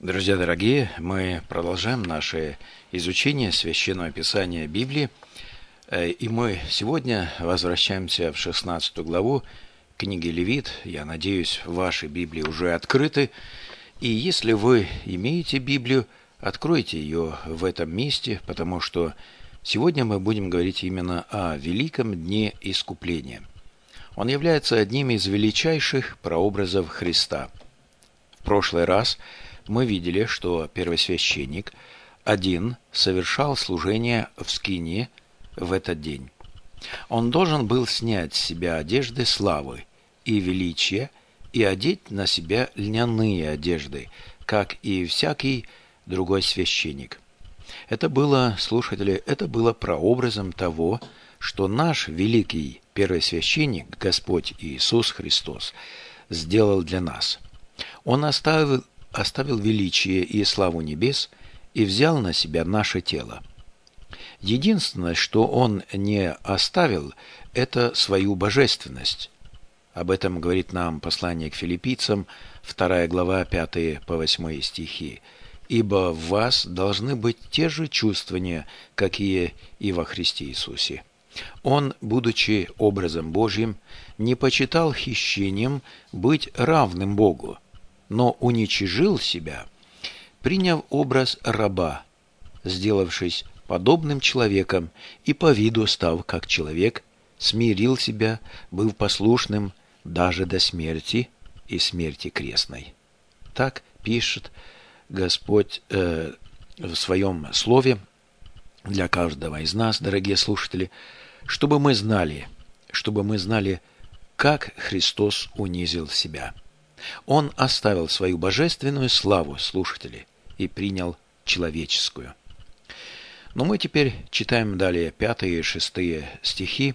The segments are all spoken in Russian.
Друзья дорогие, мы продолжаем наше изучение Священного Писания Библии, и мы сегодня возвращаемся в 16 главу книги Левит. Я надеюсь, ваши Библии уже открыты, и если вы имеете Библию, откройте ее в этом месте, потому что сегодня мы будем говорить именно о Великом Дне Искупления. Он является одним из величайших прообразов Христа. В прошлый раз мы видели, что первосвященник один совершал служение в скинии в этот день. Он должен был снять с себя одежды славы и величия и одеть на себя льняные одежды, как и всякий другой священник. Это было, слушатели, это было прообразом того, что наш великий первосвященник, Господь Иисус Христос, сделал для нас. Он оставил величие и славу небес и взял на себя наше тело. Единственное, что он не оставил, это свою божественность. Об этом говорит нам послание к филиппийцам, 2 глава, 5 по 8 стихи. «Ибо в вас должны быть те же чувствования, какие и во Христе Иисусе. Он, будучи образом Божьим, не почитал хищением быть равным Богу, но уничижил себя, приняв образ раба, сделавшись подобным человеком и по виду став как человек, смирил себя, быв послушным даже до смерти и смерти крестной». Так пишет Господь в Своем Слове для каждого из нас, дорогие слушатели, чтобы мы знали, как Христос унизил себя. Он оставил свою божественную славу, слушатели, и принял человеческую. Но мы теперь читаем далее 5 и 6 стихи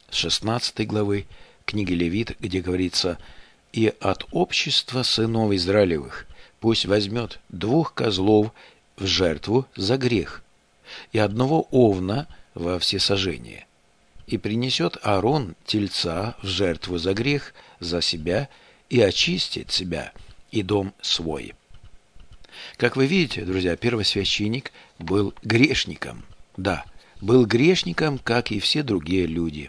16 главы книги Левит, где говорится: «И от общества сынов Израилевых пусть возьмет 2 козлов в жертву за грех и 1 овна во всесожжение, и принесет Аарон тельца в жертву за грех за себя и очистит себя и дом свой». Как вы видите, друзья, первосвященник был грешником. Да, был грешником, как и все другие люди.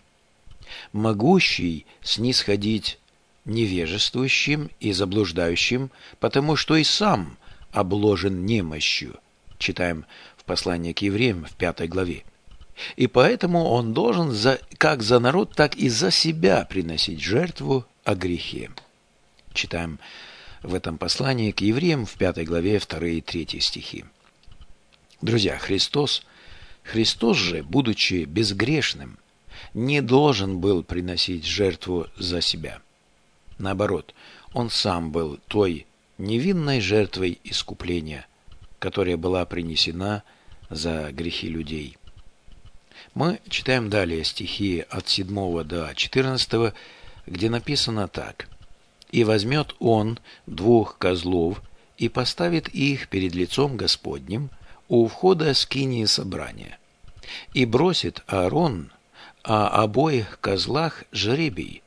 Могущий снисходить невежествующим и заблуждающим, потому что и сам обложен немощью. Читаем в послании к евреям в 5 главе. И поэтому он должен как за народ, так и за себя приносить жертву о грехе. Читаем в этом послании к евреям в 5 главе 2 и 3 стихи. Друзья, Христос же, будучи безгрешным, не должен был приносить жертву за себя. Наоборот, он сам был той невинной жертвой искупления, которая была принесена за грехи людей. Мы читаем далее стихи от 7 до 14, где написано так: «И возьмет он 2 козлов и поставит их перед лицом Господним у входа скинии собрания, и бросит Аарон о обоих козлах жребий,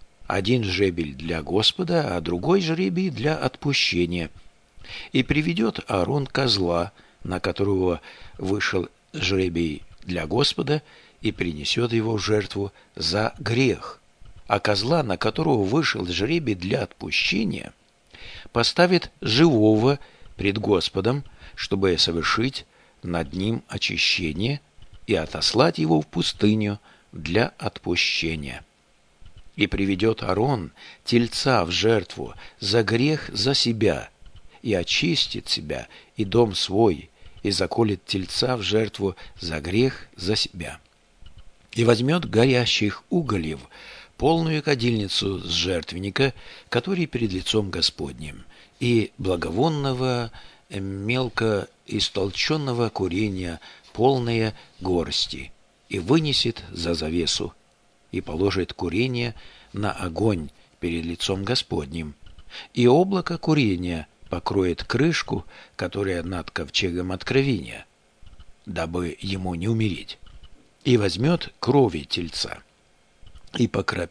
1 жребий для Господа, а другой жребий для отпущения. И приведет Аарон козла, на которого вышел жребий для Господа, и принесет его в жертву за грех, а козла, на которого вышел жребий для отпущения, поставит живого пред Господом, чтобы совершить над ним очищение и отослать его в пустыню для отпущения. И приведет Аарон тельца в жертву за грех за себя, и очистит себя и дом свой, и заколет тельца в жертву за грех за себя. И возьмет горящих угольев полную кадильницу с жертвенника, который перед лицом Господним, и благовонного мелко истолченного курения полные горсти, и вынесет за завесу, и положит курение на огонь перед лицом Господним, и облако курения покроет крышку, которая над ковчегом откровения, дабы ему не умереть, и возьмет крови тельца, и покропит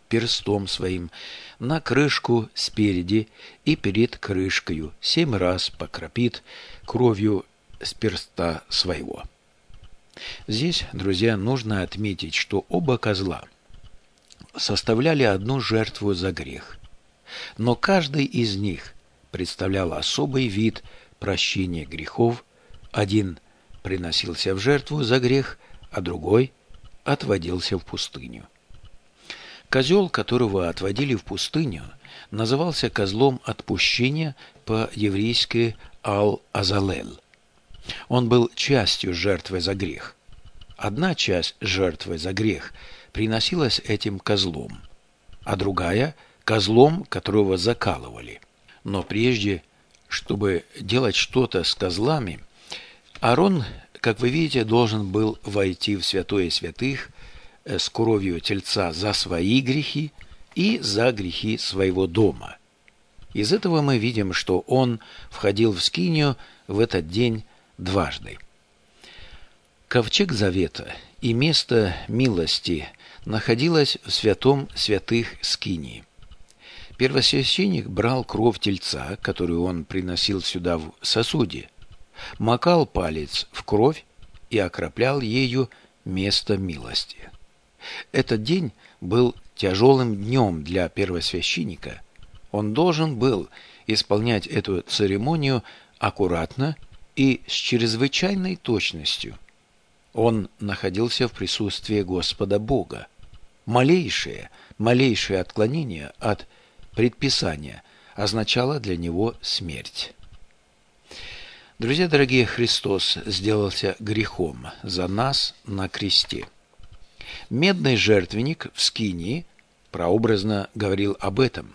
перстом своим на крышку спереди и перед крышкою 7 раз покропит кровью с перста своего. Здесь, друзья, нужно отметить, что оба козла составляли одну жертву за грех, но каждый из них представлял особый вид прощения грехов. Один приносился в жертву за грех, а другой отводился в пустыню. Козел, которого отводили в пустыню, назывался козлом отпущения, по-еврейски Ал-Азалель. Он был частью жертвы за грех. Одна часть жертвы за грех приносилась этим козлом, а другая – козлом, которого закалывали. Но прежде, чтобы делать что-то с козлами, Аарон, как вы видите, должен был войти в святое святых с кровью тельца за свои грехи и за грехи своего дома. Из этого мы видим, что он входил в скинию в этот день дважды. Ковчег Завета и место милости находилось в святом святых скинии. Первосвященник брал кровь тельца, которую он приносил сюда в сосуде, макал палец в кровь и окроплял ею место милости. Этот день был тяжелым днем для первосвященника. Он должен был исполнять эту церемонию аккуратно и с чрезвычайной точностью. Он находился в присутствии Господа Бога. Малейшее отклонение от предписания означало для него смерть. Друзья дорогие, Христос сделался грехом за нас на кресте. Медный жертвенник в скинии прообразно говорил об этом.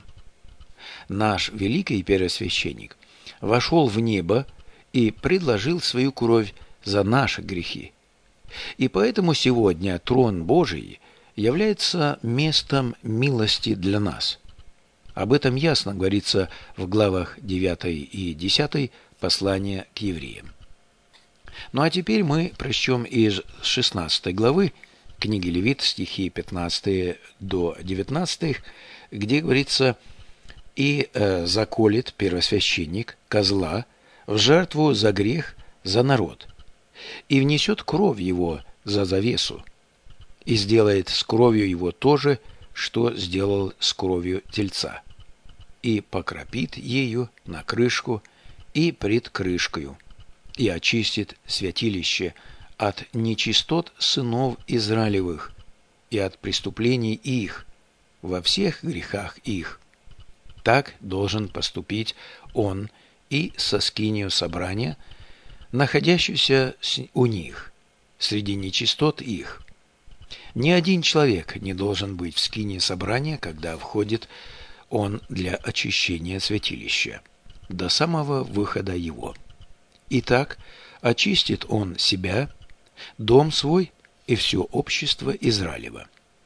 Наш великий первосвященник вошел в небо и предложил свою кровь за наши грехи. И поэтому сегодня трон Божий является местом милости для нас. Об этом ясно говорится в главах 9 и 10 послания к евреям. Ну а теперь мы прочтем из 16 главы книги Левит, стихи 15 до 19, где говорится: «И заколет первосвященник козла в жертву за грех за народ, и внесет кровь его за завесу, и сделает с кровью его то же, что сделал с кровью тельца, и покропит ею на крышку и пред крышкою, и очистит святилище от нечистот сынов Израилевых и от преступлений их во всех грехах их. Так должен поступить он и со скинию собрания, находящуюся у них, среди нечистот их. Ни один человек не должен быть в скинии собрания, когда входит он для очищения святилища, до самого выхода его. Итак, очистит он себя, дом свой и все общество Израилева.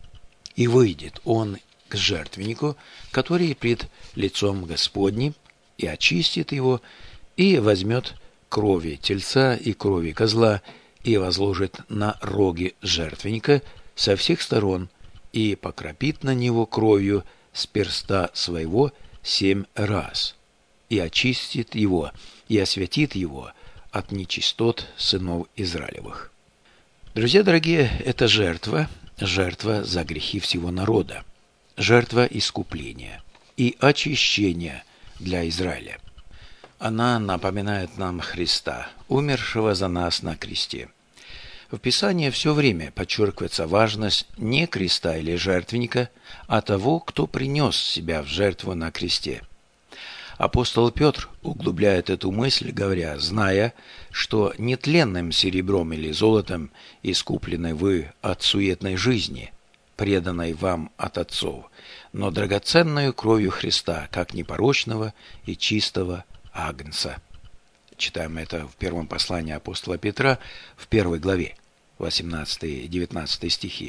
И выйдет он к жертвеннику, который пред лицом Господним, и очистит его, и возьмет крови тельца и крови козла, и возложит на роги жертвенника со всех сторон, и покропит на него кровью с перста своего 7 раз, и очистит его, и освятит его от нечистот сынов Израилевых». Друзья дорогие, это жертва за грехи всего народа, жертва искупления и очищения для Израиля. Она напоминает нам Христа, умершего за нас на кресте. В Писании все время подчеркивается важность не креста или жертвенника, а того, кто принес себя в жертву на кресте. Апостол Петр углубляет эту мысль, говоря: «Зная, что нетленным серебром или золотом искуплены вы от суетной жизни, преданной вам от отцов, но драгоценную кровью Христа, как непорочного и чистого агнца». Читаем это в первом послании апостола Петра, в 1 главе, 18 и 19 стихи.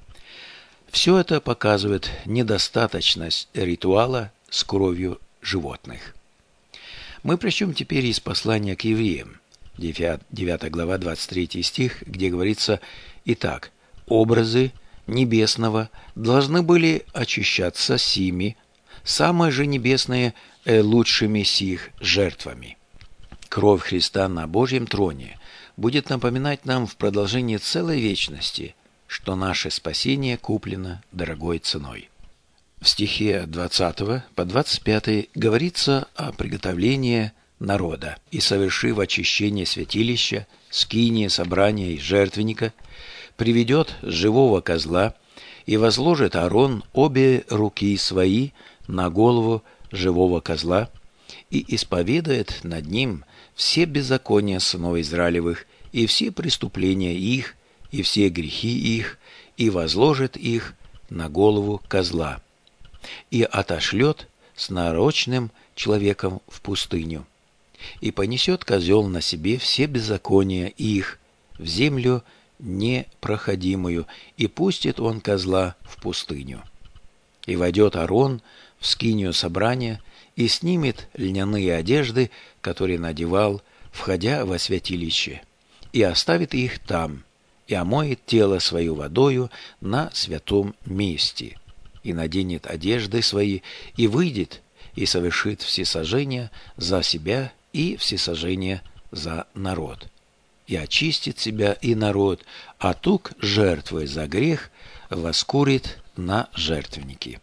Все это показывает недостаточность ритуала с кровью животных. Мы прочтем теперь из послания к евреям, 9 глава, 23 стих, где говорится: «Итак, образы небесного должны были очищаться сими, самые же небесные лучшими сих жертвами. Кровь Христа на Божьем троне будет напоминать нам в продолжении целой вечности, что наше спасение куплено дорогой ценой. В стихе от 20 по 25 говорится о приготовлении народа. «И, совершив очищение святилища, скинии, собрания и жертвенника, приведет живого козла, и возложит Аарон обе руки свои на голову живого козла, и исповедает над ним все беззакония сынов Израилевых, и все преступления их, и все грехи их, и возложит их на голову козла, и отошлет с нарочным человеком в пустыню, и понесет козел на себе все беззакония их в землю непроходимую, и пустит он козла в пустыню. И войдет Аарон в скинию собрания, и снимет льняные одежды, которые надевал, входя во святилище, и оставит их там, и омоет тело свое водою на святом месте, и наденет одежды свои, и выйдет, и совершит всесожжение за себя и всесожжение за народ, и очистит себя и народ, а тук жертвы за грех воскурит на жертвенники».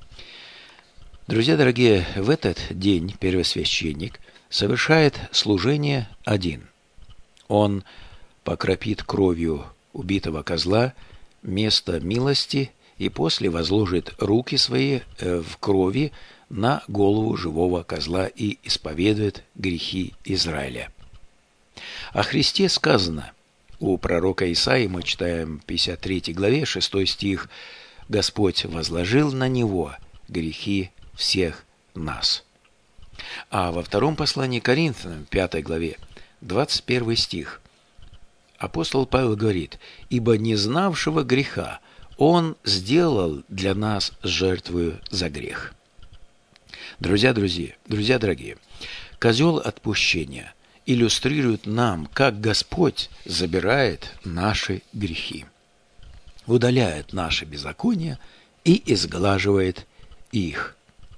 Друзья дорогие, в этот день первосвященник совершает служение один. Он покропит кровью убитого козла место милости и после возложит руки свои в крови на голову живого козла и исповедует грехи Израиля. О Христе сказано у пророка Исаии, мы читаем в 53 главе, 6 стих: «Господь возложил на него грехи всех нас». А во втором послании к Коринфянам, 5 главе, 21 стих, апостол Павел говорит: «Ибо не знавшего греха Он сделал для нас жертвою за грех». Друзья дорогие, козел отпущения иллюстрирует нам, как Господь забирает наши грехи, удаляет наши беззакония и изглаживает их.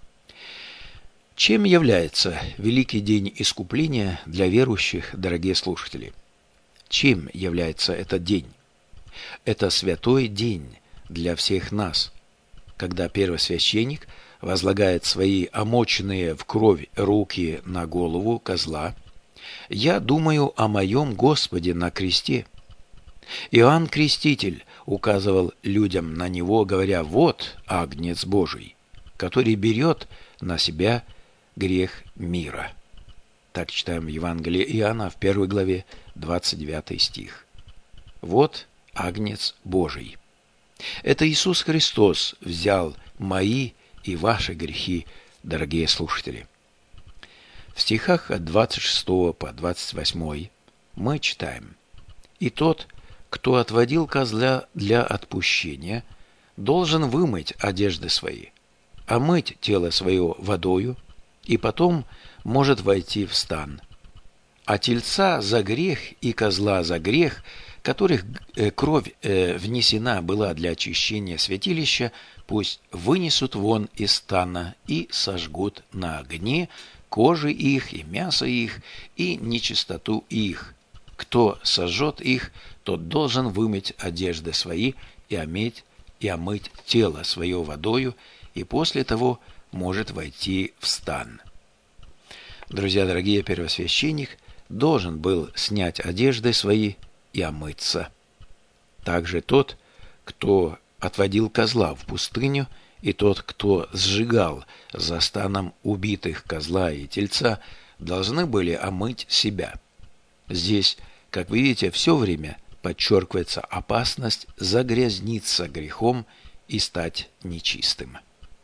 Чем является великий день искупления для верующих, дорогие слушатели? Чем является этот день? Это святой день для всех нас, когда первосвященник возлагает свои омоченные в кровь руки на голову козла. Я думаю о моем Господе на кресте. Иоанн Креститель указывал людям на него, говоря: «Вот Агнец Божий, который берет на себя грех мира». Так читаем в Евангелии Иоанна в 1 главе, 29 стих. «Вот Агнец Божий». Это Иисус Христос взял мои и ваши грехи, дорогие слушатели. В стихах от 26 по 28 мы читаем: «И тот, кто отводил козла для отпущения, должен вымыть одежды свои, омыть тело свое водою, и потом может войти в стан. А тельца за грех и козла за грех, которых кровь внесена была для очищения святилища, пусть вынесут вон из стана и сожгут на огне кожи их и мясо их и нечистоту их. Кто сожжет их, тот должен вымыть одежды свои и омыть тело свое водою, и после того может войти в стан». Друзья дорогие, первосвященник должен был снять одежды свои и омыться. Также тот, кто отводил козла в пустыню, и тот, кто сжигал за станом убитых козла и тельца, должны были омыть себя. Здесь, как вы видите, все время подчеркивается опасность загрязниться грехом и стать нечистым.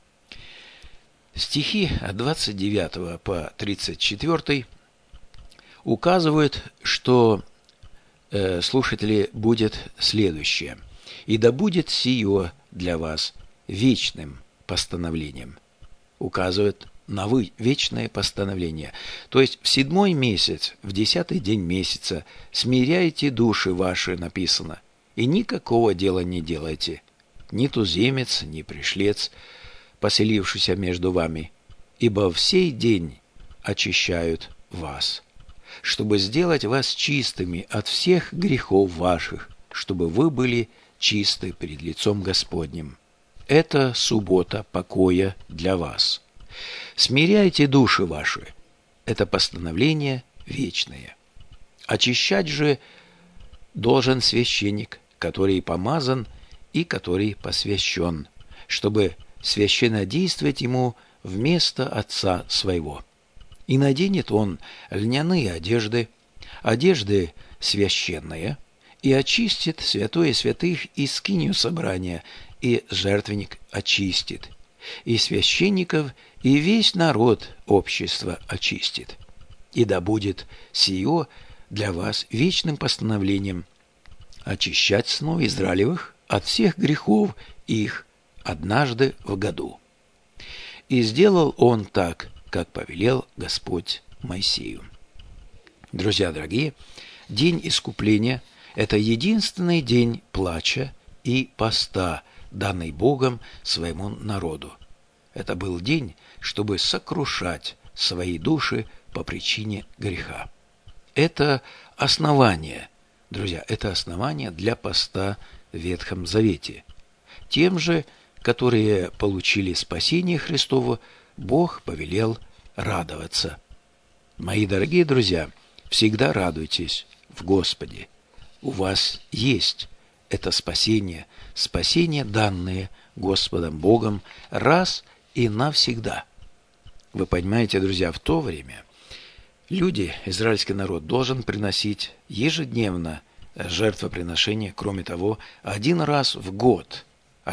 Стихи от 29 по 34 указывают, что слушатели, будет следующее: «И да будет сие для вас вечным постановлением». Указывает на вечное постановление. То есть в 7-й месяц, в 10-й день месяца смиряйте души ваши, написано, и никакого дела не делайте. ни туземец, ни пришлец, поселившийся между вами, ибо в сей день очищают вас, чтобы сделать вас чистыми от всех грехов ваших, чтобы вы были чисты перед лицом Господним. Это суббота покоя для вас. Смиряйте души ваши. Это постановление вечное. Очищать же должен священник, который помазан и который посвящен, чтобы священнодействовать ему вместо отца своего. И наденет он льняные одежды, одежды священные, и очистит святое святых и скинию собрания, и жертвенник очистит, и священников, и весь народ общества очистит. И да будет сие для вас вечным постановлением очищать сынов Израилевых от всех грехов их однажды в году. И сделал он так, как повелел Господь Моисею. Друзья дорогие, день искупления – это единственный день плача и поста, данный Богом своему народу. Это был день, чтобы сокрушать свои души по причине греха. Это основание, друзья, это основание для поста в Ветхом Завете. Тем же, которые получили спасение Христово, Бог повелел радоваться. Мои дорогие друзья, всегда радуйтесь в Господе. У вас есть это спасение, спасение, данное Господом Богом раз и навсегда. Вы понимаете, друзья, в то время люди, израильский народ, должен приносить ежедневно жертвоприношение, кроме того, один раз в год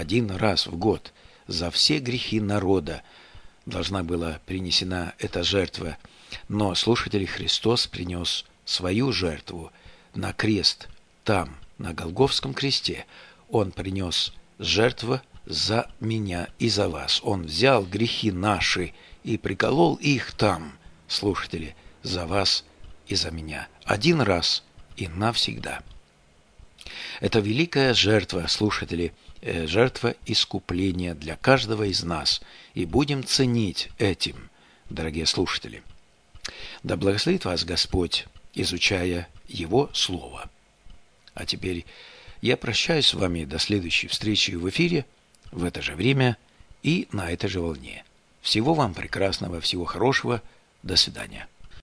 за все грехи народа должна была принесена эта жертва. Но, слушатели, Христос принес свою жертву на крест, там, на Голгофском кресте. Он принес жертву за меня и за вас. Он взял грехи наши и приколол их там, слушатели, за вас и за меня. Один раз и навсегда. Это великая жертва, слушатели, жертва искупления для каждого из нас. И будем ценить этим, дорогие слушатели. Да благословит вас Господь, изучая Его Слово. А теперь я прощаюсь с вами до следующей встречи в эфире, в это же время и на этой же волне. Всего вам прекрасного, всего хорошего. До свидания.